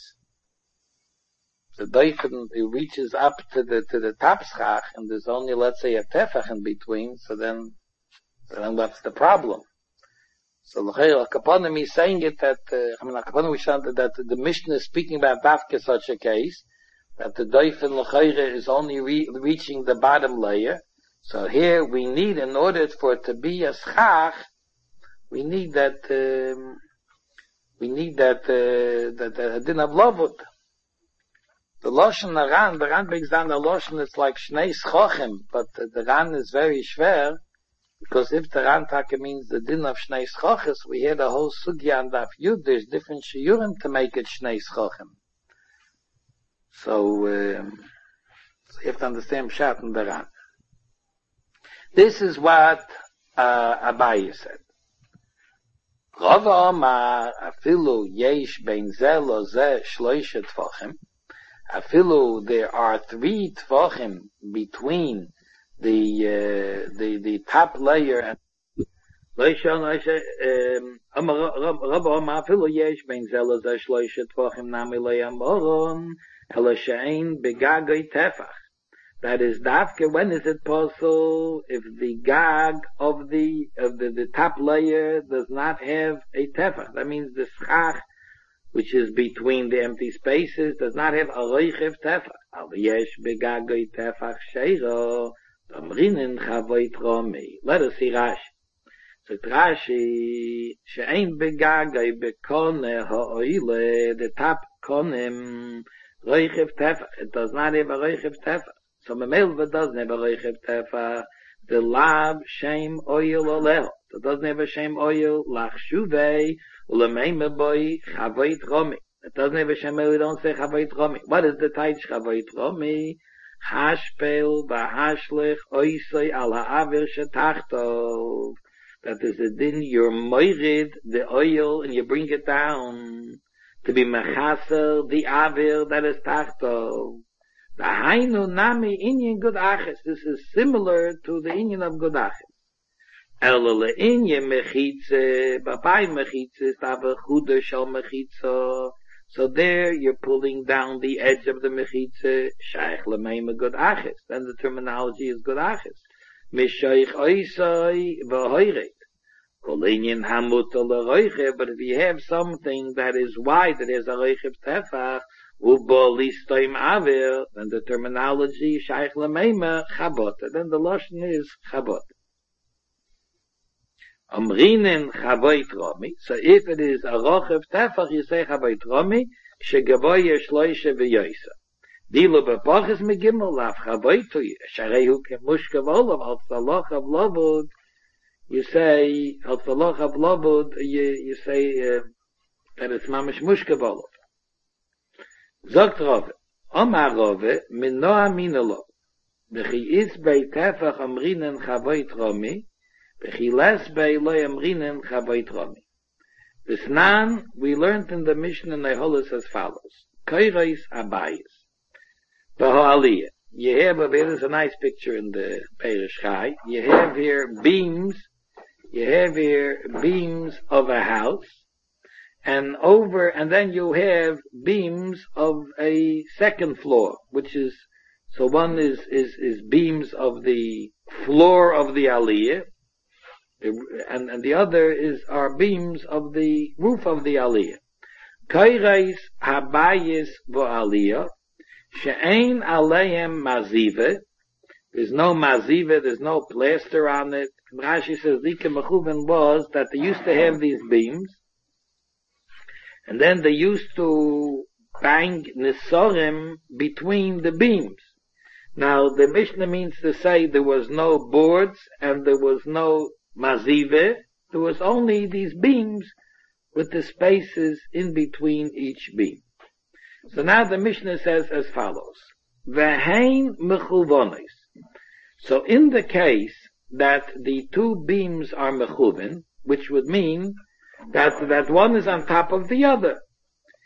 it reaches up to the top schach, and there's only, let's say, a tefach in between, so then what's the problem? So Kaponim is saying it that Kaponim is saying that the Mishnah is speaking about Dafka such a case, that the doifen l'chayre is only reaching the bottom layer. So here we need, in order for it to be a schach, we need that din of lavud. The Loshen Ran, the Ran brings down the Loshen, it's like Shnei Schochim, but the Ran is very schwer, because if the Ran Taka means the din of Shnei Schochis, we hear the whole Sugya and Daf Yud, there's different Shiurim to make it Shnei Schochim. So you have to understand Pshat and the Ran. This is what Abaye said. Rava Omar, afilu yesh bein zeh lo zeh shloisha tfachim. Afilu, there are 3 tfachim between the top layer and Rava Omar, afilu yesh bein zeh lo zeh shloisha tfachim nami le'amoron ela she'ein begagoi tefach. That is dafke. When is it possible if the gag of the top layer does not have a tefach? That means the schach, which is between the empty spaces, does not have a roichev tefach. Al yesh begagoi tefach sheiro tamrinin chavoit romi. Let us see Rashi. So Rashi she'ein begagoi bekone ha'oile, the top konem roichev tefach. It does not have a roichev tefach. So Memelva doesn't have a Reichev Tefach, the Lab Shem Oil Oleho. It doesn't have a Shem Oil, Lach Shuvei, Ulemeime Boi, Chavoit Romi. It doesn't have a Shem Oil, we don't say Chavoit Romi. What is the Taich Chavoit Romi? Hashpel, Bahashlich, Oisoi, Ala Avir Shetachtov. That is the din, you're moirid, the oil, and you bring it down to be Mechaser, the Avir, that is Tachtov. The Hainu Nami Inyan Good Aches. This is similar to the Inyan of Good Aches. Elele Inyan Mechitze, Babai Mechitze, Tava Chuda Shal Mechitze. So there you're pulling down the edge of the Mechitze, Shaykh Lemeima Good Aches. Then the terminology is Good Aches. Mishaykh Oisai V'hoiret. Kol Inyan Hamuta L'roichev. But if you have something that is wide, that has a roichev tefach, Ubo-listoim avir, then the terminology, shaykh l'meima, chabot. Then the lashon is chabot. Amrinen chavoit romi. So if it is a rochev tefach, you say chavoit romi, shegaboye shloishe v'yoysa. Dilo b'poches megimel, laf chavoitu, sharehu kemushkev olav, al tzaloch av lobud, you say, al tzaloch av lobud, you say, that it's mamish mushkev olav. Zogt Rove, Omar Rove, min noa minolo, v'chi is bei tefach amrinen chavoit romi, v'chi les bei loy amrinen chavoit romi. This nan, we learned in the Mishnah Neholis as follows. Koiros Abayis. V'ho aliyah. You have, there is a nice picture in the Perish Chai. You have here beams of a house, and then you have beams of a second floor, which is, so one is beams of the floor of the aliyah, and the other are beams of the roof of the aliyah. Kairais habayis vo aliyah, she'ein aleim mazive, there's no mazive, there's no plaster on it. Rashi says, Dike Mechuven was that they used to have these beams, and then they used to bang nisorim between the beams. Now, the Mishnah means to say there was no boards and there was no mazive. There was only these beams with the spaces in between each beam. So now the Mishnah says as follows. V'hein mechuvonis. So in the case that the two beams are mechuven, which would mean that one is on top of the other.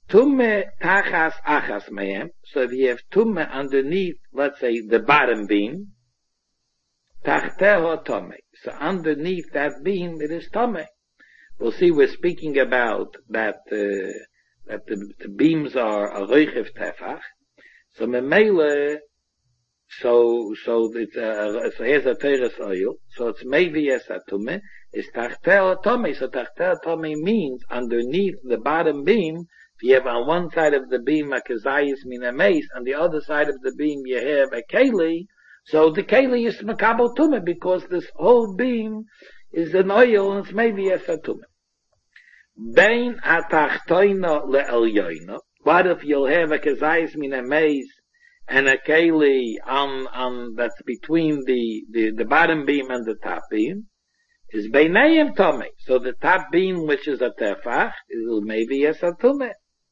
Tumme tachas achas mehem. So if you have tumme underneath, let's say, the bottom beam, tachteho tome. So underneath that beam, it is tome. We'll see we're speaking about that the beams are a roichev tefach. So memele, so it's so here's a teres oil. So it's maybe as a tumme is tachtel tome. So tachtel tome means underneath the bottom beam. If you have on one side of the beam a kezayis min a mace, on the other side of the beam you have a keli. So the keli is makabel tumme because this whole beam is an oil and it's maybe as a tumme. Bein atachtoino le'elyoino. What if you'll have a kezayis min a mace and a keli on that's between the bottom beam and the top beam? Is beinayim tome. So the top beam, which is a tefach, it maybe as a tumme.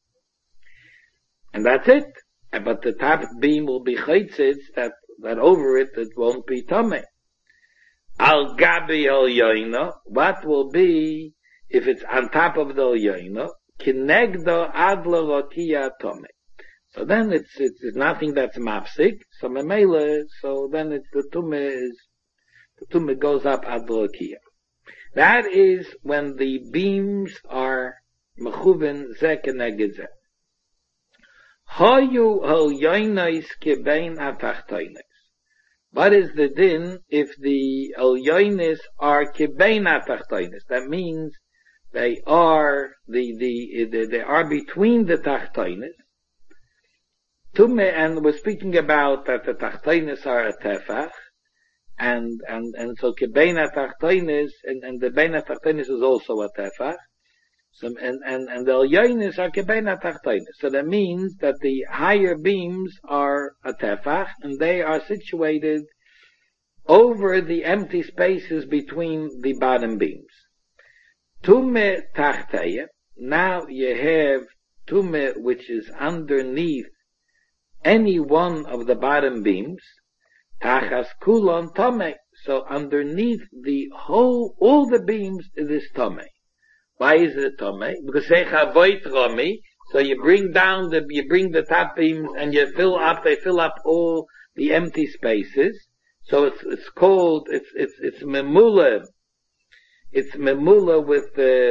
And that's it. But the top beam will be chaitzitz, that over it won't be tome. Al gabi el yoino. What will be if it's on top of the yoino? Kinegdo adlo rokia tome. So then it's nothing that's mafsik. So memele. So then it's the tumme goes up adlo rokia. That is when the beams are mechuven zeh keneged zeh. Hoyu hol yoinois kebein atachtoines. What is the din if the elyonis are kebein atachtoines? That means they are they are between the tachtoines. Tumme, and we're speaking about that the tachtoines are a tefach, and so kebein atachtoines, and the bein atachtoines is also a tefach. So, and the elyonis are kebein atachtoines. So that means that the higher beams are a tefach, and they are situated over the empty spaces between the bottom beams. Tumme tachteya. Now you have tumme which is underneath any one of the bottom beams. Tachas kulon tome. So underneath the whole, all the beams, it is tome. Why is it tome? Because they chavoit romi. So you bring the top beams and they fill up all the empty spaces. So it's called, it's memula. It's memula with,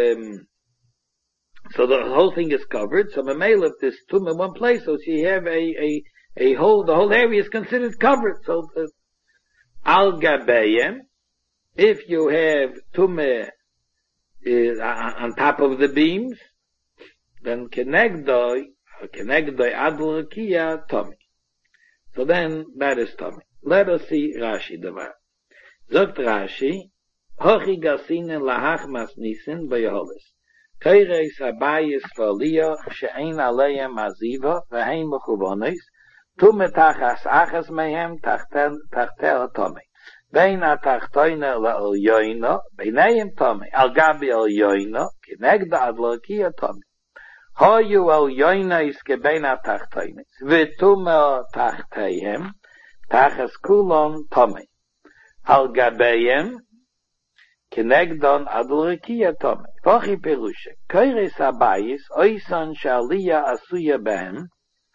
so the whole thing is covered. So memela, if there's tum in one place, so you have the whole area is considered covered. So, al gabeyem, if you have tumme on top of the beams, then kenegdoi adl kia tomi. So then that is tomi. Let us see Rashi davar. Zogt Rashi, hochi gasinen lahach masnisin beyeholis. Keireis abayis v'aliyah she'ein aleihem aziva v'hein mechuvonis tume tachas achas mehem tachtel tomi. Bein atachtoina la'elyoino beinayim tomi. Al gabi elyoino kinegda adlokia tomi. Hoyu elyoino iske bein atachtoinis v'tume tachteihem tachas kulon tomi. Al gabeyem kinegdon adlokia tomi. Vochi perushe. Keireis abayis oisan sha'aliyah asuya behem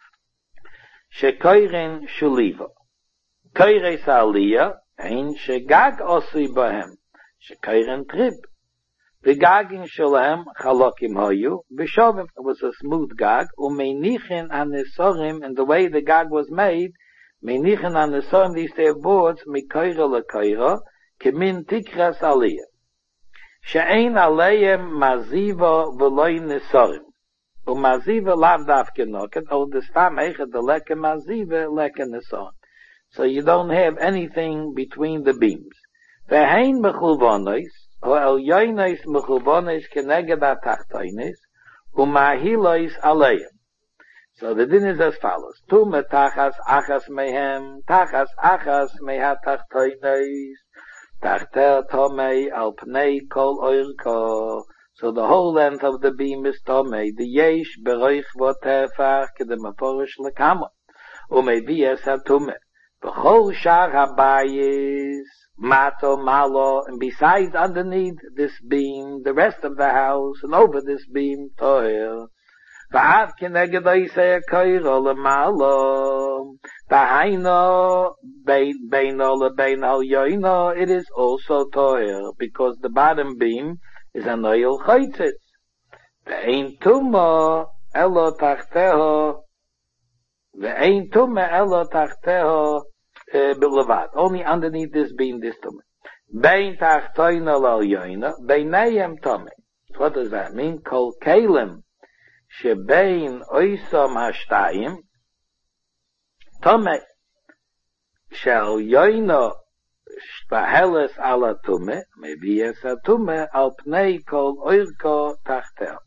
shekoirin shuliva. Keireis aliyah ein shegag osui bahem shekoirin trib. The gagin shalem chalokim hoyu b'shovim. It was a smooth gag. Umenichin anesorim, and the way the gag was made, menichin anesorim, these they have boards mikoira lekoira kemin tikras aliyah. She'ein aleihem maziva v'loi nesorim. Umaziva lav davke noket, or the stam echet the leke maziva leke nesorim. So you don't have anything between the beams. Ve'hein mechuvonis, o elyonis mechuvonis keneged atachtoinis, umahilois aleihem. So the din is as follows. Tume tachas achas mehem, tachas achas mehatachtoinis, tachtel tomei al pnei kol oirko. So the whole length of the beam is tomei. The yesh beroich votefach kedem aforish lekama. Umevi es hatume. V'chol shar habayis mato malo. And besides underneath this beam, the rest of the house, and over this beam, toil. Va'ad keneged oisei koiro lemalo. Tahaino beino lebein al yoino. It is also toil because the bottom beam is an oil chaytzitz. Ve'ein tuma elo tachteho. Ve'ein tuma elo tachteho belevad. Only underneath this beam, this tuma. Bein tachtoino al yoino. Beinayem tome. What does that mean? Kol kelim. Shebein oisom hashtayim. Tome. Shel yoino. Shpaheles ala tume. Maybe es a tume. Al pnei kol oirko tachteo.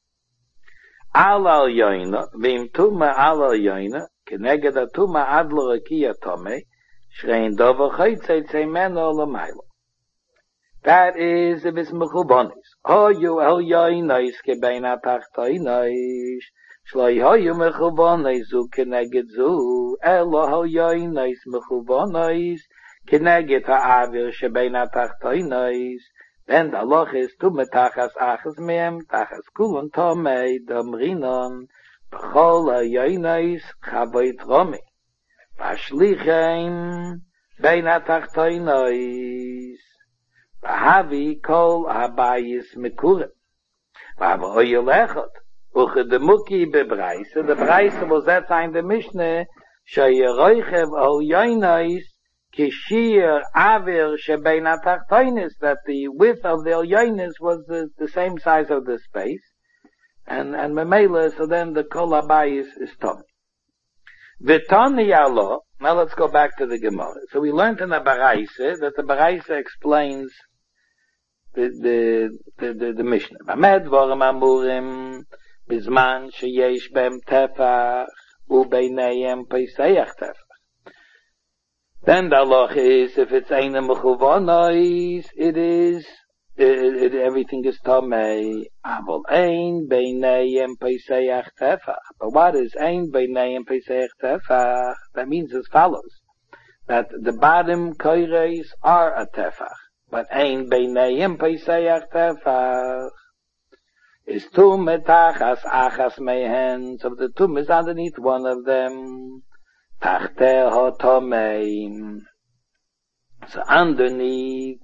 Ala yoino. Vim tume ala yoino. Keneged a tume adlo rekia tome. Shrein dovo chaytzei tzemeno lamailo. That is if it's mechubonis. Hoyu el yoinois kebein atachtoinois. Shloi hoyu mechubonis zu keneged zu. Elo el yoinois mechubonis keneged ha'avir shebein atachtoinois. Then the loch is tume tachas achas mehem tachas kulon tomei domrinon b'chol el yoinois chavoit romi. Vashlichem bein atachtoinois. Vahavi kol habayis mekurim. Vava oyelechot. Uche de muki bebreise. The breise was that time the Mishnah. Sheyeroichev ol yoinois kishir avir shebein atachtoinis. That the width of the yoinois was the same size of the space. And memela, so then the kol habayis is tom. V'tani yalo. Now let's go back to the Gemara. So we learned in the Baraisa that the Baraisa explains the Mishnah. Vamed dvorim amurim bizman sheyesh bem tefach ubeinayem peisayach tefach. Then the halacha is if it's eine mechuvonois, everything is tamei. Avol ein beinayem peisayach tefach. But what is ein beinayem peisayach tefach? That means as follows: that the bottom koires are a tefach, but ein beinayem peisayach tefach is tum metachas achas mehen. So the tum is underneath one of them. Tachte hotomeim. So underneath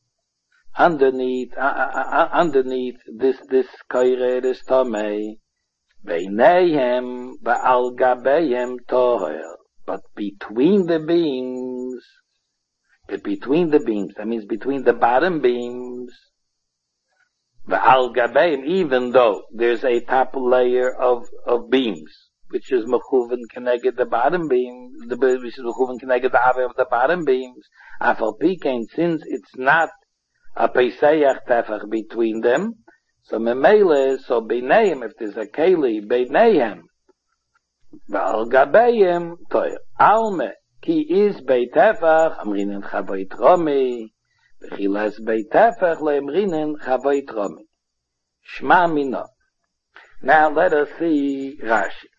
this koire is tomei. Beinayhem ba'al gabeyhem tohel. But between the beams, that means between the bottom beams, ba'al gabeyhem, even though there's a top layer of beams, which is mechuven keneged the bottom beam, which is mechuven keneged the aver of the bottom beams, afal pikein, since it's not a peisayach tefach between them, so memele, so beinayim, if there's a keli, beinayim, ba'al gabeyim, toyer. Alme, ki is beitefach, amrinen chavoit romi, v'chilas beitefach, le'amrinen chavoit romi. Shma mino. Now let us see Rashi.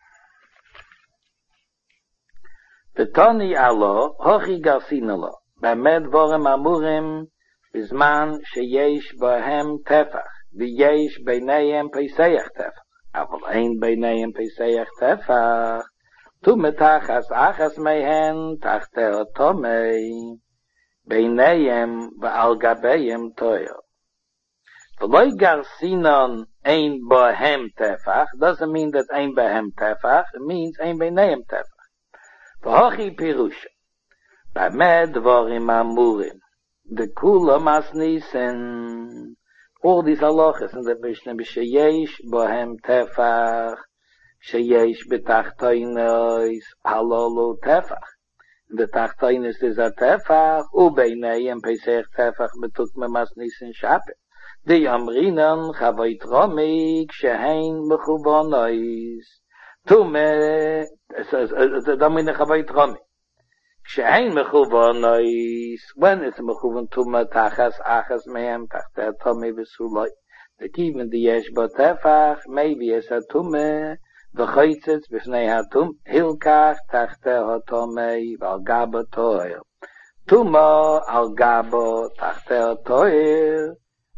V'toni alo, hochi garsinalo, b'med vorem amurim, bizman sheyesh bohem tefach, v'yesh beinayim peisayach tefach. Aval ein beinayim peisayach tefach, tu metachas achas mehen tachte otomei, beinayim v'al gabeyim toyo. V'loi garsinon ein bohem tefach doesn't mean that ein bohem tefach, it means ein beinayim tefach. V'hochi pirusha, b'med dvorim amurim, the kula masnisen, all these halachas in the Mishnah, sheyesh bohem tefach, sheyesh betachtoinos, halolu tefach. The tachtoinos is a tefach, ubeinayim pesach tefach betukme masnisen shapet. The amrinan chavoit romik shehein mechubonois. Tume, domine chavoit romik. She'ein mechuvonois, when it's mechuvon tuma tachas achas mehem tachte tome v'suloi, that even the yesh botefach, maybe es a tume, v'choitzitz b'fnei hatum, hilkach tachte hotome v'al gabo toil. Tuma al gabo tachte toil,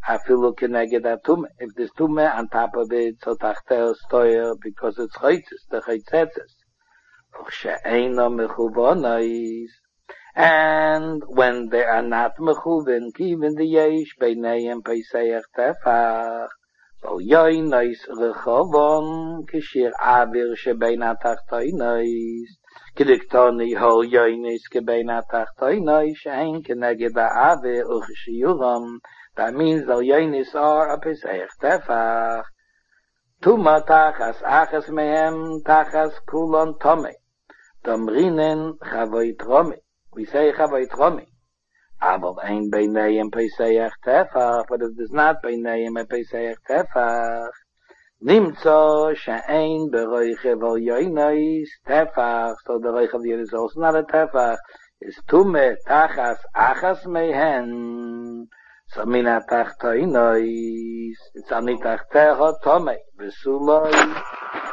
Afilu keneged atume. If there's tume on top of it, so tachtel stoyer because it's chaitzes, the chaitzetzes. She'eino mechuvonais. And when they are not mechuvin, even the yesh beinayim peiseach tefach. So yoinais rechovon kishir avir shebein atachtoinais. Kidiktoni hol yoinais kebein atachtoinais she'ein keneged avir uchishiyuram. That means the yoinais are a peiseach tefach. Tuma tachas achas mehem tachas kulon tome. Domrinen chavoy tromi. We say chavoy tromi. Aber ein beinayim peiseach tefach. But if there's not beinayim a peiseach tefach, nimtzo she'ein beroiche vol yoinais tefach. So the roich of the yoinais is also not a tefach. It's tume tachas achas mehen. So mina tachtoinois. It's anitach teho tome. Besuloi.